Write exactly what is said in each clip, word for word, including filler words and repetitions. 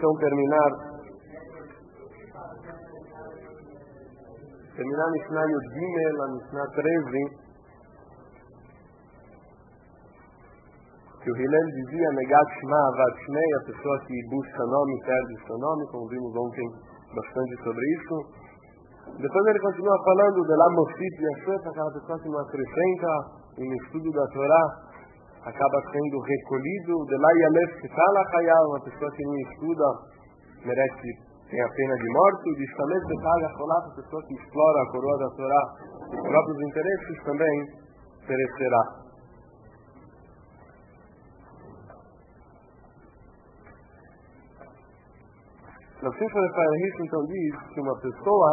então terminar terminar a Mishnah Yud Gimel, a Mishnah treze, que o Hillel dizia Negat Shma Avad Shmei, a pessoa que busca nome perde seu nome, como vimos ontem bastante sobre isso. Depois ele continua falando de La Mosif Yasef, aquela pessoa que não acrescenta e no estudo da Torá acaba sendo recolhido. De La Yalef Kala Hayal, uma pessoa que não estuda merece, tem a pena de morte. De Shamet Betaga Cholat, a pessoa que explora a coroa da Torá os próprios interesses também perecerá. Na Sefer Ephraim, então, diz que uma pessoa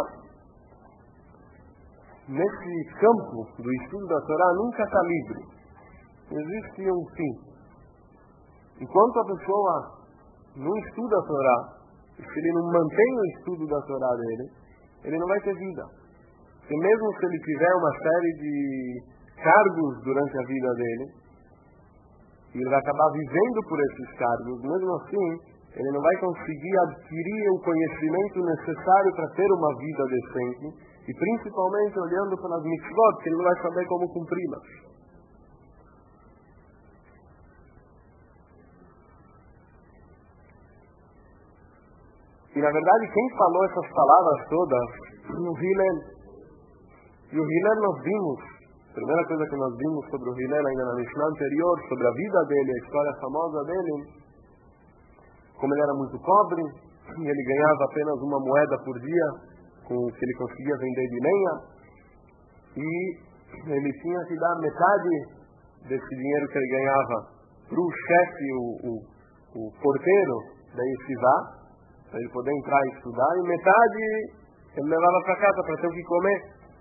nesse campo do estudo da Torá nunca está livre. Existe um fim. Enquanto a pessoa não estuda a Torá, se ele não mantém o estudo da Torá dele, ele não vai ter vida. E mesmo se ele tiver uma série de cargos durante a vida dele, e ele vai acabar vivendo por esses cargos, mesmo assim, ele não vai conseguir adquirir o conhecimento necessário para ter uma vida decente, e principalmente olhando pelas mitzvot, que ele não vai saber como cumpri-las. E na verdade quem falou essas palavras todas foi o Hillel. E o Hillel nós vimos, a primeira coisa que nós vimos sobre o Hillel ainda na Mishnah anterior, sobre a vida dele, a história famosa dele, como ele era muito pobre, e ele ganhava apenas uma moeda por dia, com o que ele conseguia vender de lenha, e ele tinha que dar metade desse dinheiro que ele ganhava para o chefe, o, o, o porteiro da Yeshiva, para ele poder entrar e estudar, e metade ele levava para casa para ter o que comer.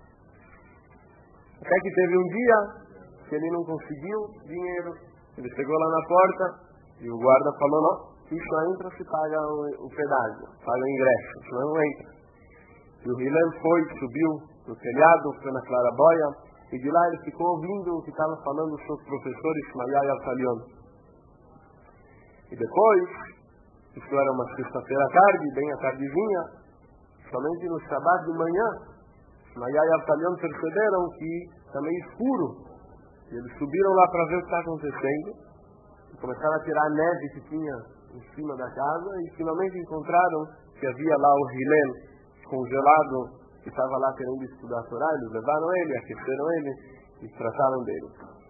Até que teve um dia que ele não conseguiu dinheiro, ele chegou lá na porta, e o guarda falou, não, isso entra se paga o, o pedágio, paga o ingresso, senão não entra. E o Hillel foi, subiu no telhado, foi na claraboia, e de lá ele ficou ouvindo o que estava falando os seus professores, Shmaya e Avtalion. E depois, isso era uma sexta-feira à tarde, bem à tardezinha, somente no Shabbat de manhã, Shmaya e Avtalion perceberam que está meio escuro. E eles subiram lá para ver o que está acontecendo, e começaram a tirar a neve que tinha em cima da casa, e finalmente encontraram que havia lá o Hillel congelado, que estava lá querendo estudar a Torá. Eles levaram ele, aqueceram ele e trataram dele.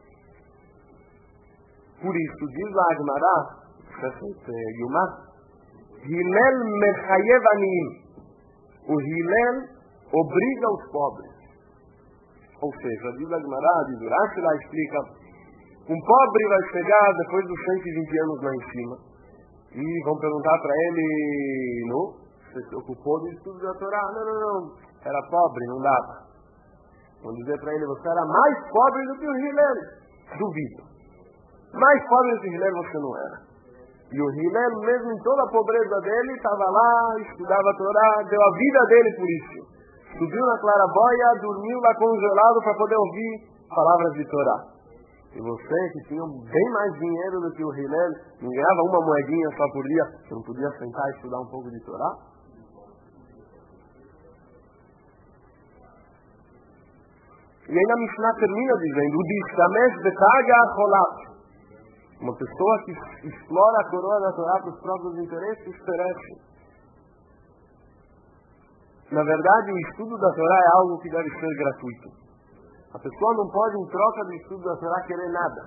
Por isso, diz a Agmará, Yuma, Hillel mechayev aniyim, o Hillel obriga os pobres. Ou seja, diz a Agmará, diz Urashi lá, explica, um pobre vai chegar depois dos cento e vinte anos lá em cima, e vão perguntar para ele, não, você se ocupou do estudo da Torá? Não, não, não, era pobre, não dava. Vão dizer para ele, você era mais pobre do que o Hillel. Duvido. Mais pobre do que o Hillel você não era. E o Hillel, mesmo em toda a pobreza dele, estava lá, estudava a Torá, deu a vida dele por isso. Subiu na claraboia, dormiu lá congelado para poder ouvir palavras de Torá. E você, que tinha bem mais dinheiro do que o Hillel, não ganhava uma moedinha só por dia, você não podia sentar e estudar um pouco de Torá? E aí a Mishnah termina dizendo, o Dishamesh betaga acholat. Uma pessoa que explora a coroa da Torá para os próprios interesses, perece. Na verdade, o estudo da Torá é algo que deve ser gratuito. A pessoa não pode, em troca do estudo da Torá, querer nada.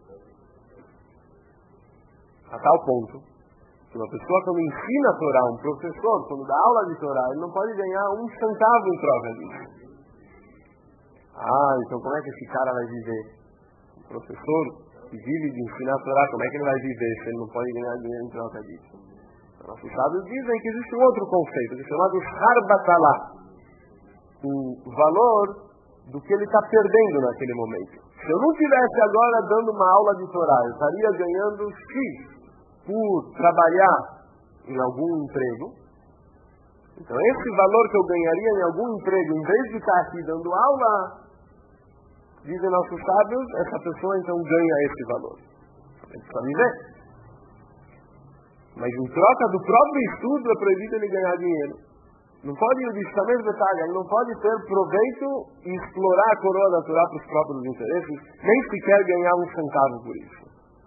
A tal ponto que uma pessoa, quando ensina a Torá, um professor, quando dá aula de Torá, ele não pode ganhar um centavo em troca disso. Ah, então como é que esse cara vai viver? O professor que vive de ensinar a Torá, como é que ele vai viver se ele não pode ganhar dinheiro em troca disso? Nossos sábios dizem que existe um outro conceito, que é chamado Harbatalá, o valor do que ele está perdendo naquele momento. Se eu não estivesse agora dando uma aula de Torá, eu estaria ganhando X por trabalhar em algum emprego. Então esse valor que eu ganharia em algum emprego, em vez de estar aqui dando aula, dizem nossos sábios, essa pessoa então ganha esse valor. Ele precisa viver. Mas em troca do próprio estudo é proibido ele ganhar dinheiro. Não pode, eu disse também detalhe, ele não pode ter proveito e explorar a coroa da Torá para os próprios interesses, nem sequer ganhar um centavo por isso.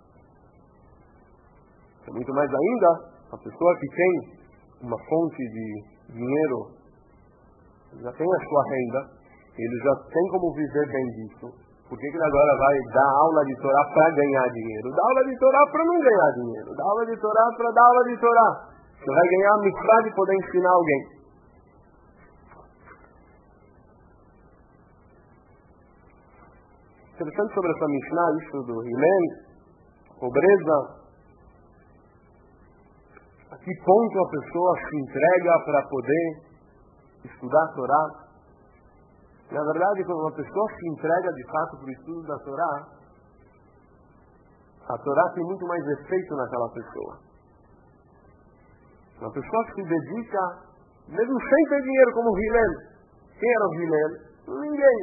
É muito mais ainda, a pessoa que tem uma fonte de dinheiro, já tem a sua renda, ele já tem como viver bem disso. Por que que ele agora vai dar aula de Torá para ganhar dinheiro? Dá aula de Torá para não ganhar dinheiro. Dá aula de Torá para dar aula de Torá. Você vai ganhar a mitzvah de poder ensinar alguém. Interessante sobre essa Mishnah, isso do Hillel, pobreza. A que ponto a pessoa se entrega para poder estudar a Torá? Na verdade, quando uma pessoa se entrega de fato para o estudo da Torá, a Torá tem muito mais efeito naquela pessoa. Uma pessoa que se dedica, mesmo sem ter dinheiro, como o Hillel. Quem era o Hillel? Ninguém.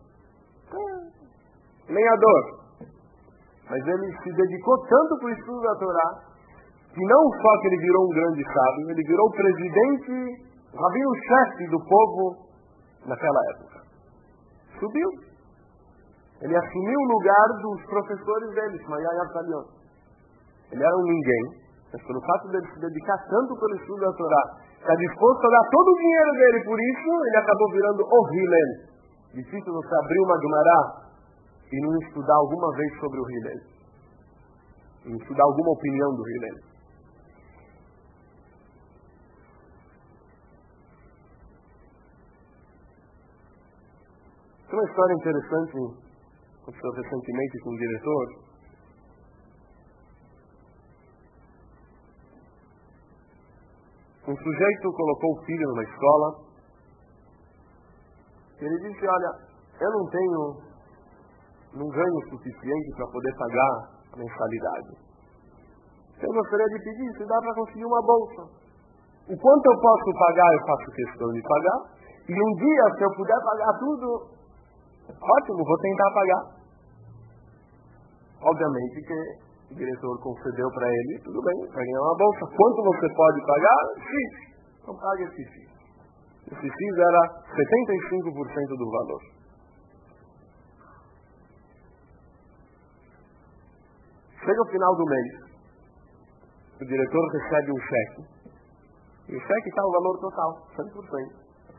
Lenhador. Mas ele se dedicou tanto para o estudo da Torá, que não só que ele virou um grande sábio, ele virou o presidente, rabino-chefe do povo naquela época. Subiu. Ele assumiu o lugar dos professores dele, Shmaya e Avtalion. Ele era um ninguém, mas pelo fato dele se dedicar tanto pelo estudo da Torá, está disposto a dar todo o dinheiro dele por isso, ele acabou virando o Hillel. Difícil você abrir uma Gumará e não estudar alguma vez sobre o Hillel. E estudar alguma opinião do Hillel. Tem uma história interessante que aconteceu recentemente com um diretor. Um sujeito colocou o filho numa escola. Ele disse, olha, eu não tenho, não ganho o suficiente para poder pagar a mensalidade. Eu gostaria de pedir se dá para conseguir uma bolsa. O quanto eu posso pagar, eu faço questão de pagar. E um dia, se eu puder pagar tudo, ótimo, vou tentar pagar. Obviamente que o diretor concedeu para ele, tudo bem, vai ganhar uma bolsa. Quanto você pode pagar? X. Então pague esse X. Esse X era setenta e cinco por cento do valor. Chega o final do mês, o diretor recebe um cheque. E o cheque está o valor total, cem por cento.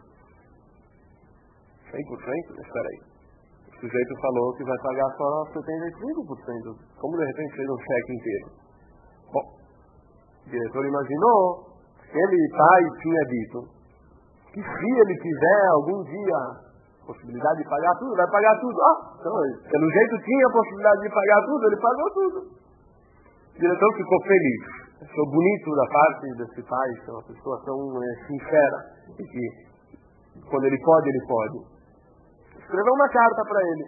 cem por cento? Espera aí. O sujeito falou que vai pagar só setenta e cinco por cento. Como de repente fez um cheque inteiro? Bom, o diretor imaginou que ele, pai, tinha dito que se ele tiver algum dia a possibilidade de pagar tudo, vai pagar tudo. Ah, então, pelo jeito tinha a possibilidade de pagar tudo, ele pagou tudo. O diretor ficou feliz. Achou bonito da parte desse pai, que é uma pessoa tão é, sincera, e que quando ele pode, ele pode. Escreveu uma carta para ele.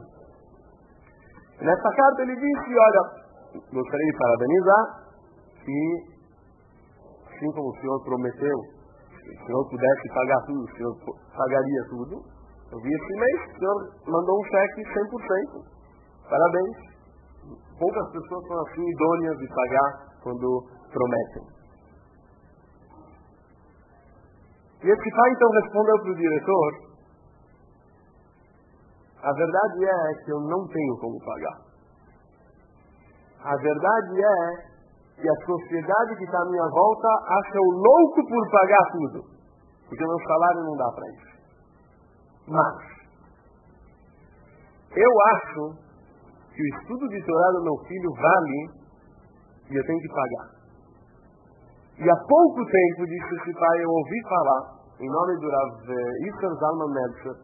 Nessa carta ele disse, olha, gostaria de parabenizar que, assim como o senhor prometeu, se o senhor pudesse pagar tudo, o senhor pagaria tudo. Eu vi esse mês, o senhor mandou um cheque cem por cento. Parabéns. Poucas pessoas são assim idôneas de pagar quando prometem. E esse pai então respondeu para o diretor, a verdade é que eu não tenho como pagar. A verdade é que a sociedade que está à minha volta acha eu louco por pagar tudo. Porque o meu salário não dá para isso. Mas, eu acho que o estudo de Torá do meu filho vale e eu tenho que pagar. E há pouco tempo, disse esse pai, eu ouvi falar, em nome do Rav Yitzhak Zalman Meltzer,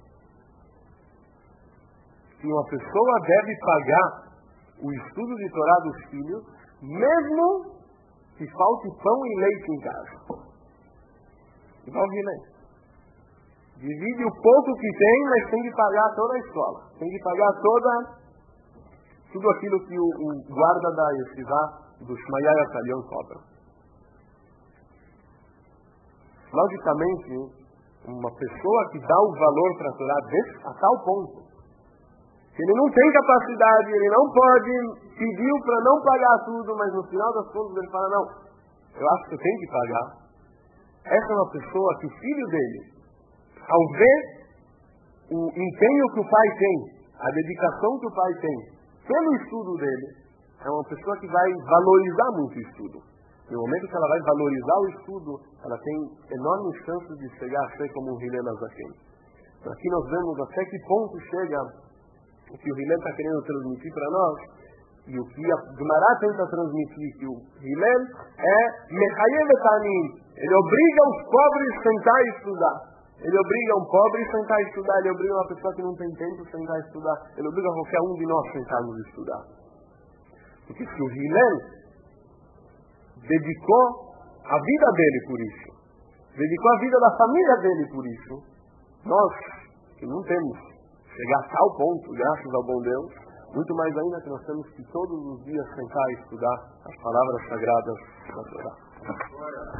que uma pessoa deve pagar o estudo de Torá dos filhos, mesmo que falte pão e leite em casa. Igual o Guilherme. Divide o pouco que tem, mas tem que pagar toda a escola. Tem que pagar toda, tudo aquilo que o, o guarda da Yeshiva, do Shmaya e Avtalion cobra. Logicamente, uma pessoa que dá o valor para a Torá a tal ponto, que ele não tem capacidade, ele não pode pediu para não pagar tudo, mas no final das contas ele fala, não, eu acho que eu tenho que pagar. Essa é uma pessoa que o filho dele, ao ver o empenho que o pai tem, a dedicação que o pai tem, pelo estudo dele, é uma pessoa que vai valorizar muito o estudo. No momento que ela vai valorizar o estudo, ela tem enormes chances de chegar a ser como um Hillel Azaken. Então aqui nós vemos até que ponto chega o que o Hillel está querendo transmitir para nós, e o que a Gemara tenta transmitir, que o Hillel é Mechayev Etanim, ele obriga os pobres a sentar e estudar. Ele obriga um pobre a sentar e estudar, ele obriga uma pessoa que não tem tempo a sentar e estudar, ele obriga qualquer um de nós a sentarmos e estudar. Porque se o Hillel dedicou a vida dele por isso, dedicou a vida da família dele por isso, nós, que não temos chegar a tal ponto, graças ao bom Deus, muito mais ainda que nós temos que todos os dias sentar e estudar as palavras sagradas da Torá.